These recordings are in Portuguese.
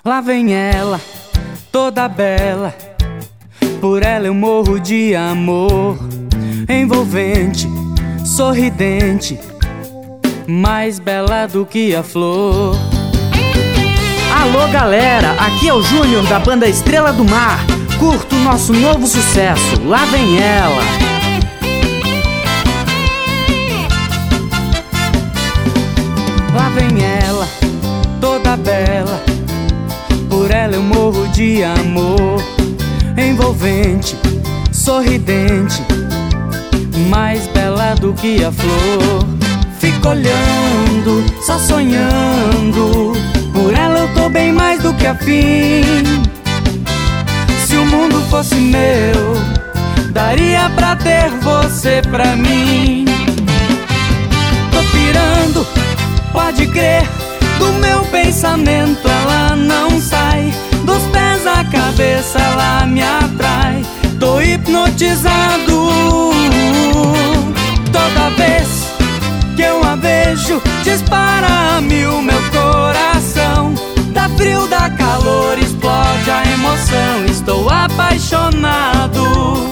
Lá vem ela, toda bela, por ela eu morro de amor. Envolvente, sorridente, mais bela do que a flor. Alô galera, aqui é o Júnior da banda Estrela do Mar. Curto o nosso novo sucesso, Lá Vem Ela. Lá vem ela, toda bela, por ela eu morro de amor. Envolvente, sorridente, mais bela do que a flor. Fico olhando, só sonhando, por ela eu tô bem mais do que afim. Se o mundo fosse meu, daria pra ter você pra mim. Tô pirando, pode crer, do meu pensamento ela não sai. Dos pés à cabeça ela me atrai. Tô hipnotizado. Toda vez que eu a vejo, dispara a mil meu coração. Dá frio, dá calor, explode a emoção. Estou apaixonado.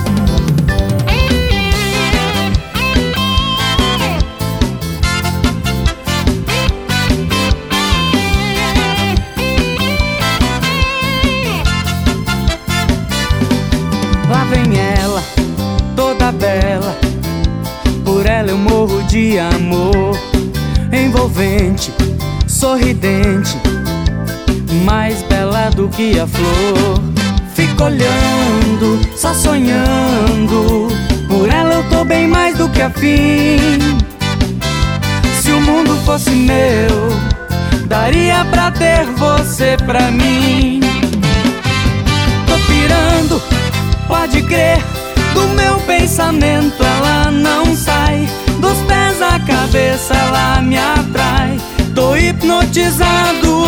Lá vem ela, toda bela, por ela eu morro de amor. Envolvente, sorridente, mais bela do que a flor. Fico olhando, só sonhando, por ela eu tô bem mais do que afim. Se o mundo fosse meu, daria pra ter você pra mim. Tô pirando, pode crer, do meu pensamento ela não sai. Dos pés à cabeça ela me atrai. Tô hipnotizado.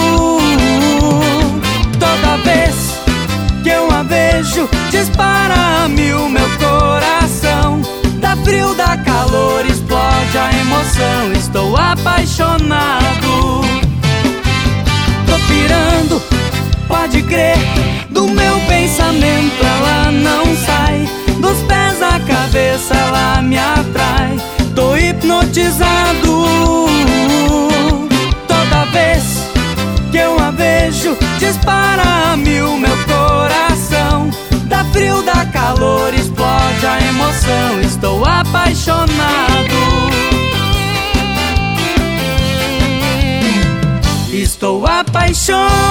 Toda vez que eu a vejo, dispara a mil meu coração. Dá frio, dá calor, explode a emoção. Estou apaixonado. Tô pirando, pode crer, do meu pensamento ela não sai. Dos pés à cabeça ela me atrai. Tô hipnotizado. Toda vez que eu a vejo, dispara a mil meu coração. Dá frio, dá calor, explode a emoção. Estou apaixonado. Estou apaixonado.